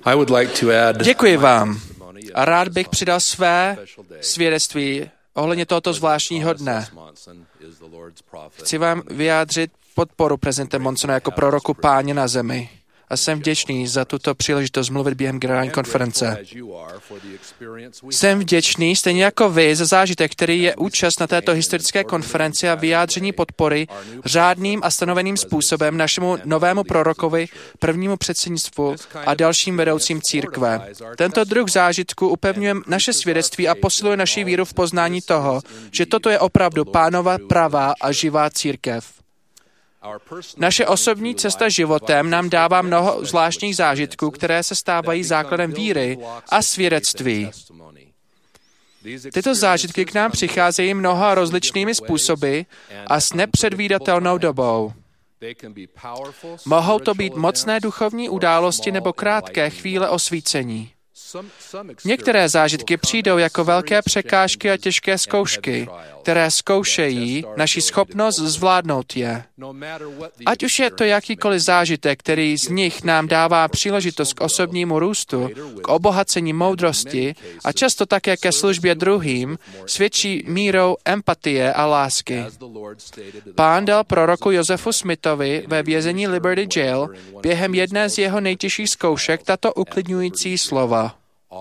Děkuji vám. A rád bych přidal své svědectví ohledně tohoto zvláštního dne. Chci vám vyjádřit podporu prezidenta Monsona jako proroku Páně na zemi. A jsem vděčný za tuto příležitost mluvit během generální konference. Jsem vděčný, stejně jako vy, za zážitek, který je účast na této historické konferenci a vyjádření podpory řádným a stanoveným způsobem našemu novému prorokovi, prvnímu předsednictvu a dalším vedoucím církve. Tento druh zážitku upevňuje naše svědectví a posiluje naši víru v poznání toho, že toto je opravdu Pánova pravá a živá církev. Naše osobní cesta životem nám dává mnoho zvláštních zážitků, které se stávají základem víry a svědectví. Tyto zážitky k nám přicházejí mnoha rozličnými způsoby a s nepředvídatelnou dobou. Mohou to být mocné duchovní události nebo krátké chvíle osvícení. Některé zážitky přijdou jako velké překážky a těžké zkoušky, které zkoušejí naši schopnost zvládnout je. Ať už je to jakýkoliv zážitek, který z nich nám dává příležitost k osobnímu růstu, k obohacení moudrosti a často také ke službě druhým, svědčí mírou empatie a lásky. Pán dal proroku Josefu Smithovi ve vězení Liberty Jail během jedné z jeho nejtěžších zkoušek tato uklidňující slova.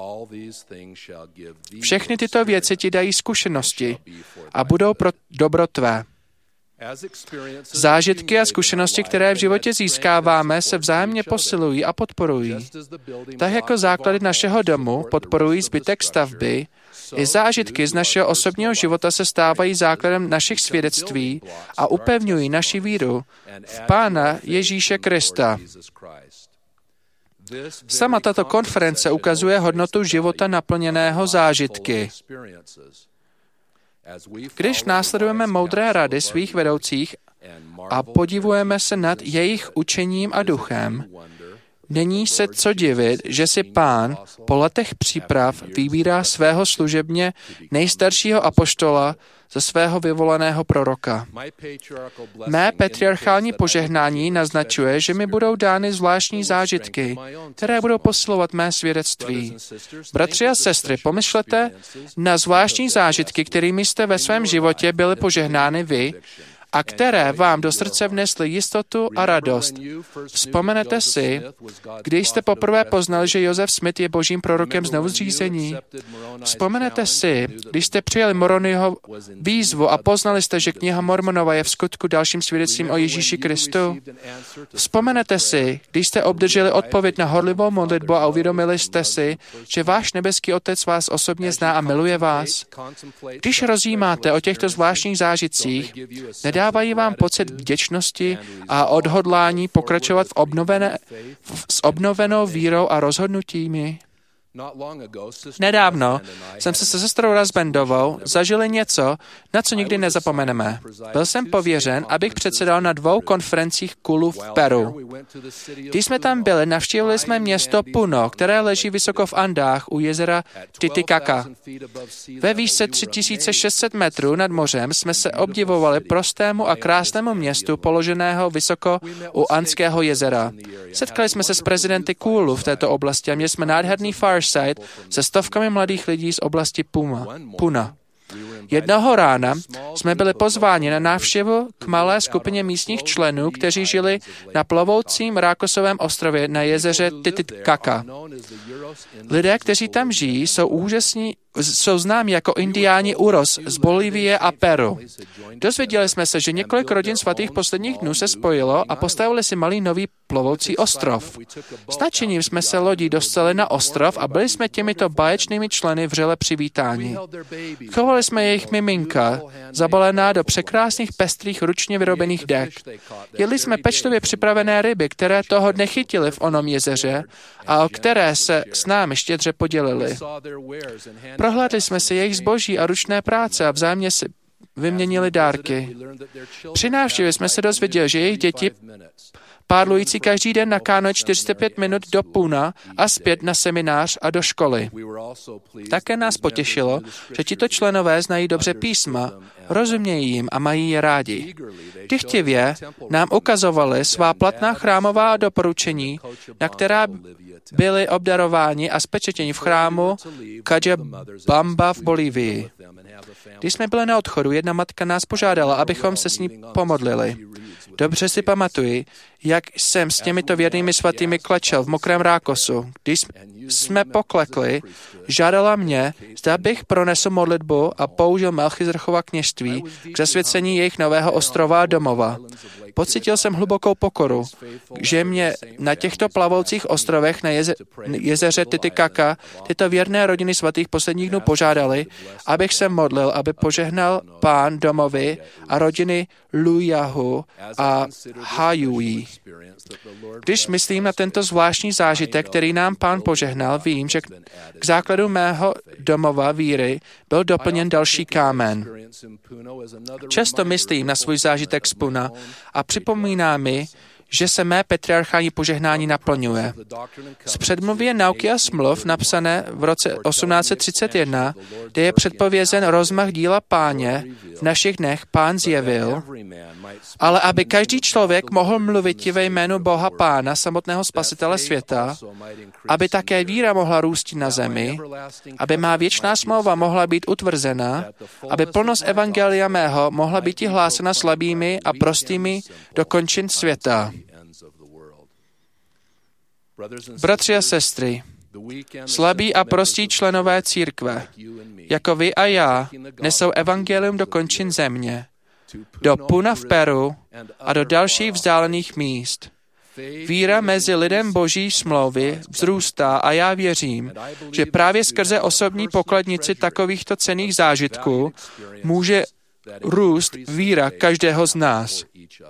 Všechny tyto věci ti dají zkušenosti a budou pro dobro tvé. Zážitky a zkušenosti, které v životě získáváme, se vzájemně posilují a podporují. Tak jako základy našeho domu podporují zbytek stavby, i zážitky z našeho osobního života se stávají základem našich svědectví a upevňují naši víru v Pána Ježíše Krista. Sama tato konference ukazuje hodnotu života naplněného zážitky. Když následujeme moudré rady svých vedoucích a podivujeme se nad jejich učením a duchem, není se co divit, že si Pán po letech příprav vybírá svého služebně nejstaršího apoštola za svého vyvoleného proroka. Mé patriarchální požehnání naznačuje, že mi budou dány zvláštní zážitky, které budou posilovat mé svědectví. Bratři a sestry, pomyslete na zvláštní zážitky, kterými jste ve svém životě byli požehnány vy, a které vám do srdce vnesly jistotu a radost. Vzpomenete si, když jste poprvé poznali, že Joseph Smith je božím prorokem znovuzřízení? Vzpomenete si, když jste přijali Moroniho výzvu a poznali jste, že kniha Mormonova je v skutku dalším svědectvím o Ježíši Kristu? Vzpomenete si, když jste obdrželi odpověď na horlivou modlitbu a uvědomili jste si, že váš nebeský Otec vás osobně zná a miluje vás? Když rozjímáte o těchto zvláštních zážitcích, nedávají vám pocit vděčnosti a odhodlání pokračovat s obnovenou vírou a rozhodnutími? Nedávno jsem se sestrou Rasbandovou zažili něco, na co nikdy nezapomeneme. Byl jsem pověřen, abych předsedal na 2 konferencích KULu v Peru. Když jsme tam byli, navštívili jsme město Puno, které leží vysoko v Andách u jezera Titicaca. Ve výšce 3600 metrů nad mořem jsme se obdivovali prostému a krásnému městu položeného vysoko u Andského jezera. Setkali jsme se s prezidenty KULu v této oblasti a měli jsme nádherný fireside se stovkami mladých lidí z oblasti Puna. Jednoho rána jsme byli pozváni na návštěvu k malé skupině místních členů, kteří žili na plovoucím rákosovém ostrově na jezeře Titicaca. Lidé, kteří tam žijí, jsou známí jako indiáni Uros z Bolívie a Peru. Dozvěděli jsme se, že několik rodin svatých posledních dnů se spojilo a postavili si malý nový plovoucí ostrov. S nadšením jsme se lodí dostali na ostrov a byli jsme těmito báječnými členy vřele přivítáni. Chovali jsme jejich miminka, zabalená do překrásných pestrých ručně vyrobených dek. Jedli jsme pečlivě připravené ryby, které toho dne chytili v onom jezeře a o které se s námi štědře podělili. Prohlédli jsme si jejich zboží a ručné práce a vzájemně si vyměnili dárky. Při návštěvě jsme se dozvěděli, že jejich děti pádlující každý den na kánoe 45 minut do Puna a zpět na seminář a do školy. Také nás potěšilo, že tito členové znají dobře písma, rozumějí jim a mají je rádi. Dychtivě nám ukazovali svá platná chrámová doporučení, na která byli obdarováni a spečetěni v chrámu Cajabamba v Bolívii. Když jsme byli na odchodu, jedna matka nás požádala, abychom se s ní pomodlili. Dobře si pamatuji, jak jsem s těmito věrnými svatými klečel v mokrém rákosu. Když jsme poklekli, žádala mě, zda bych pronesl modlitbu a použil Melchizedekova kněžství k zasvěcení jejich nového ostrova a domova. Pocítil jsem hlubokou pokoru, že mě na těchto plavoucích ostrovech na jezeře Titicaca tyto věrné rodiny svatých posledních dnů požádali, abych se modlil, aby požehnal Pán domovy a rodiny Lujahu a Hayui. Když myslím na tento zvláštní zážitek, který nám Pán požehnal, vím, že k základu mého domova víry byl doplněn další kámen. Často myslím na svůj zážitek z Puna a připomíná mi, že se mé patriarchální požehnání naplňuje. Z předmluvy nauky a smluv napsané v roce 1831, kde je předpovězen rozmach díla Páně, v našich dnech Pán zjevil, ale aby každý člověk mohl mluvit ve jménu Boha Pána, samotného Spasitele světa, aby také víra mohla růst na zemi, aby má věčná smlouva mohla být utvrzena, aby plnost evangelia mého mohla být hlásena slabými a prostými do končin světa. Bratři a sestry, slabí a prostí členové církve, jako vy a já, nesou evangelium do končin země, do Puna v Peru a do dalších vzdálených míst. Víra mezi lidem Boží smlouvy vzrůstá a já věřím, že právě skrze osobní pokladnici takovýchto cenných zážitků může růst víra každého z nás.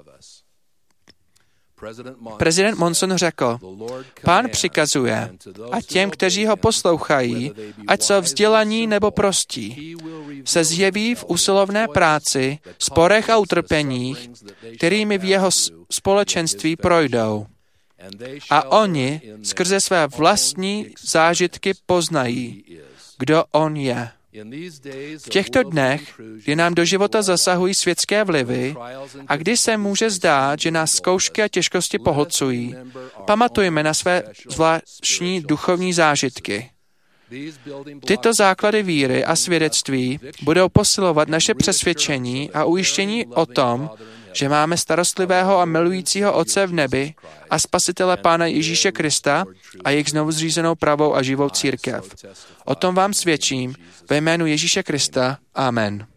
Prezident Monson řekl, Pán přikazuje a těm, kteří ho poslouchají, ať jsou vzdělaní nebo prostí, se zjeví v usilovné práci, sporech a utrpeních, kterými v jeho společenství projdou. A oni skrze své vlastní zážitky poznají, kdo on je. V těchto dnech, kdy nám do života zasahují světské vlivy a kdy se může zdát, že nás zkoušky a těžkosti pohlcují, pamatujme na své zvláštní duchovní zážitky. Tyto základy víry a svědectví budou posilovat naše přesvědčení a ujištění o tom, že máme starostlivého a milujícího Otce v nebi a Spasitele Pána Ježíše Krista a jejich znovu zřízenou pravou a živou církev. O tom vám svědčím ve jménu Ježíše Krista. Amen.